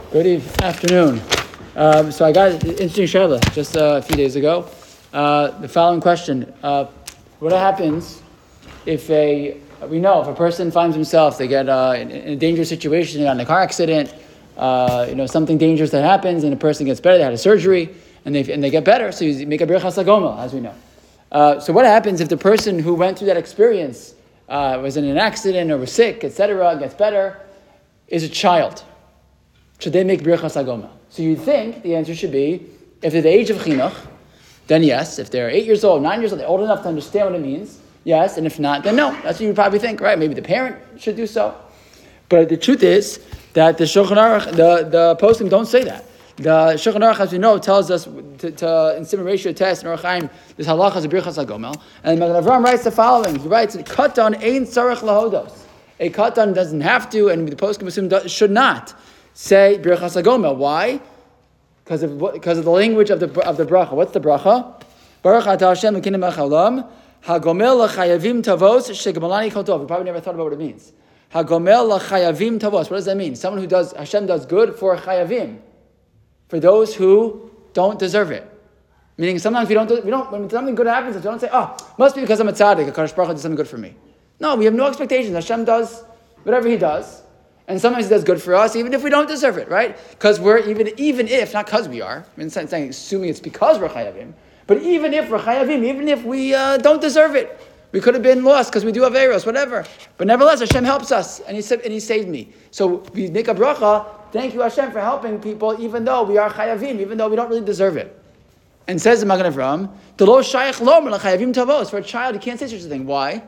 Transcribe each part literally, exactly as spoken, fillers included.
Good eve- afternoon. Um, so I got an interesting shayla just uh, a few days ago. Uh, the following question: uh, what happens if a we know if a person finds himself they get uh, in, in a dangerous situation, they got in a car accident, uh, you know something dangerous that happens, and a person gets better. They had a surgery, and they and they get better. So you make a birchas hagomel, as we know. Uh, so what happens if the person who went through that experience uh, was in an accident or was sick, et cetera, gets better, is a child? Should they make birchas hagomel? So you'd think the answer should be, if they're the age of chinuch, then yes. If they're eight years old, nine years old, they're old enough to understand what it means, yes. And if not, then no. That's what you'd probably think, right? Maybe the parent should do so. But the truth is that the Shulchan Aruch, the, the poskim don't say that. The Shulchan Aruch, as we know, tells us to, to in Simon ratio test in Orach Chaim, this halacha is a birchas hagomel. And Magen Avraham writes the following. He writes, "Katan ein tzarich lahodos." A katan doesn't have to, and the poskim assume should not say birchas hagomel. Why? Because of because of the language of the of the bracha. What's the bracha? Baruch atah Hashem Elokeinu melech haolam hagomel lachayavim tavos shegamalani kol tov. You probably never thought about what it means. Hagomel lachayavim tavos. What does that mean? Someone who does Hashem does good for chayavim, for those who don't deserve it. Meaning sometimes we don't do, we don't when something good happens, we don't say, oh, must be because I'm a tzaddik. HaKadosh Baruch Hu did something good for me. No, we have no expectations. Hashem does whatever He does. And sometimes He does good for us, even if we don't deserve it, right? Because we're, even even if, not because we are, I mean, saying, assuming it's because we're chayavim, but even if we're chayavim, even if we uh, don't deserve it, we could have been lost because we do have eros, whatever. But nevertheless, Hashem helps us, and He said, and He saved me. So we make a bracha, thank you Hashem for helping people, even though we are chayavim, even though we don't really deserve it. And says the Magen Avraham, "T'lo shayach lomer l'chayavim tavos." For a child, you can't say such a thing. Why?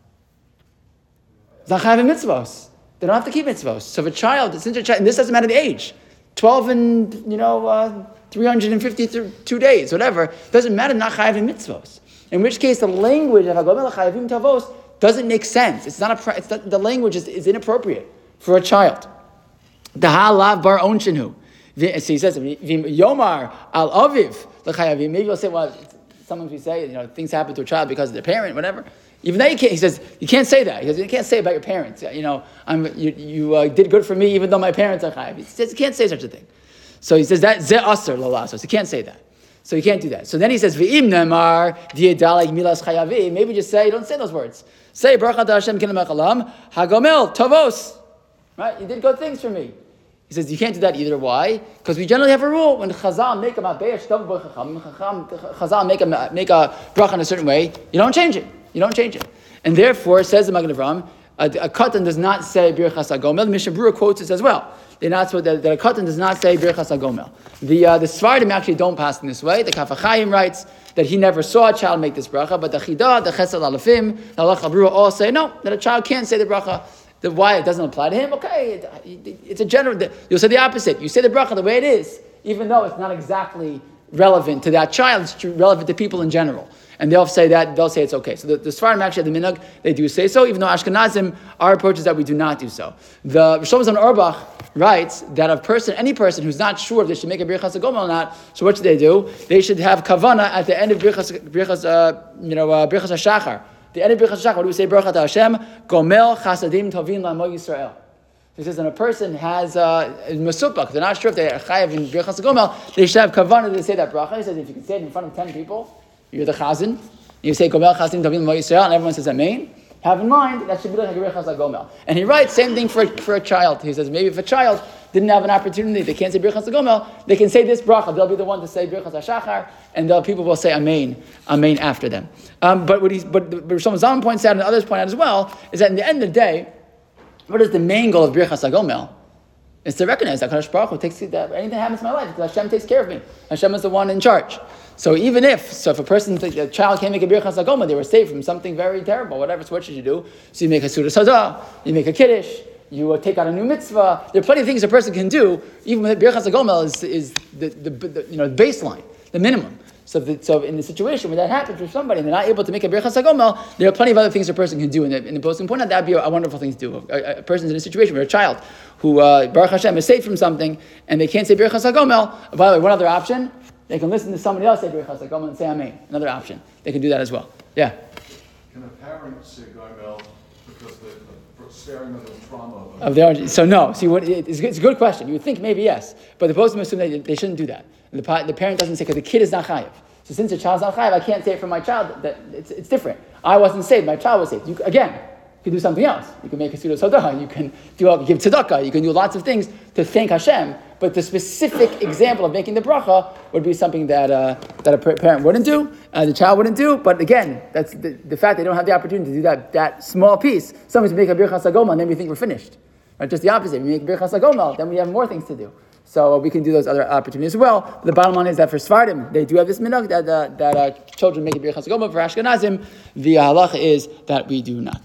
It's not chayavim mitzvos. They don't have to keep mitzvos. So if a child, since a child, and this doesn't matter the age, twelve and, you know, uh, three hundred fifty-two days, whatever, doesn't matter, not chayavim mitzvos. In which case, the language of hagomel chayavim tavos doesn't make sense. It's not a, it's not, the language is, is inappropriate for a child. Daha lav bar onshenu. So he says, Yomar al aviv l'chayavim. Maybe you'll say, well, sometimes we say, you know, things happen to a child because of their parent, whatever. Even though you can't, he says, you can't say that. He says, you can't say about your parents. You know, I'm, you, you uh, did good for me even though my parents are chayav. He says, you can't say such a thing. So he says, that ze aser lalasos. You can't say that. So you can't do that. So then he says, v'im nemar di'edalek milas chayavim. Maybe just say, don't say those words. Say, Baruch atah Hashem Elokeinu melech haolam hagomel tavos. Right? You did good things for me. He says, you can't do that either. Why? Because we generally have a rule. When Chazal make a ma'be'er shtav b'chacham, Chazal make a, make a bracha in a certain way, you don't change it. You don't change it. And therefore, says the Magen Avraham, a, a katan does not say birchas hagomel. The Mishnah Berurah quotes this as well. They're not so that, that a katan does not say birchas hagomel. The uh, the Sfardim actually don't pass in this way. The Kaf HaChaim writes that he never saw a child make this bracha, but the Chidah, the Chesed Alafim, the Halacha Berurah all say no, that a child can't say the bracha. The why it doesn't apply to him? Okay, it, it, it's a general. You'll say the opposite. You say the bracha the way it is, even though it's not exactly relevant to that child. It's relevant to people in general. And they'll say that, they'll say it's okay. So the, the Sfardim actually, the Minhag, they do say so, even though Ashkenazim, our approach is that we do not do so. The Shlomo Zalman Auerbach writes that a person, any person who's not sure if they should make a birchas hagomel or not, so what should they do? They should have kavana at the end of birchas, birchas uh, you know, uh, birchas hashachar. The end of birchas hashachar, what do we say? Baruch atah Hashem, gomel chasadim tovim la'amo Yisrael. He says, when a person has uh, masupach, they're not sure if they're chayav in birchas hagomel, they should have kavana to say that bracha. He says, if you can say it in front of ten people, you're the chazan. You say Gomel Chazim Tavim Lo Yisrael, and everyone says Amen. Have in mind that should be like a birchas hagomel. And he writes same thing for a, for a child. He says maybe if a child didn't have an opportunity, they can't say birchas hagomel, they can say this bracha. They'll be the one to say birchas hashachar, and the people will say Amen, Amen after them. Um, but what he's but but Shlomo Zalman points out, and others point out as well, is that in the end of the day, what is the main goal of birchas hagomel? It's to recognize that HaKadosh Baruch Hu takes that anything happens in my life because Hashem takes care of me. Hashem is the one in charge. So even if, so if a person, a child can't make a birchas hagomel, they were saved from something very terrible, whatever, so what should you do? So you make a Sudas Hadah, you make a Kiddush, you uh, take out a new mitzvah. There are plenty of things a person can do, even with birchas hagomel is, is the, the, the, you know, the baseline, the minimum. So, the, so in the situation where that happens for somebody and they're not able to make a birchas hagomel, there are plenty of other things a person can do. And the, in the posting point out, that would be a, a wonderful thing to do. A, a person's in a situation where a child who, uh, Baruch Hashem, is saved from something and they can't say birchas hagomel. By the way, one other option, they can listen to somebody else say birchas hagomel and say Amen. Another option. They can do that as well. Yeah? Can a parent say gomel because the, the sparing them the trauma of, of their own. So no, see, what, it's, it's a good question. You would think maybe yes, but the poskim assume that they shouldn't do that. And the, the parent doesn't say because the kid is not chayiv. So since the child's not chayiv, I can't say it for my child. That it's, it's different. I wasn't saved. My child was saved. You, again, you can do something else. You can make a pseudo sodah. You can do you give tzedakah. You can do lots of things to thank Hashem. But the specific example of making the bracha would be something that uh, that a parent wouldn't do, uh, the child wouldn't do. But again, that's the, the fact they don't have the opportunity to do that that small piece. Someone's make a birchas hagomel, and then we think we're finished. Right? Just the opposite. We make a birchas hagomel, then we have more things to do. So we can do those other opportunities as well. The bottom line is that for Sephardim, they do have this minhag that uh, that uh, children make a birchas hagomel. For Ashkenazim, the halacha is that we do not.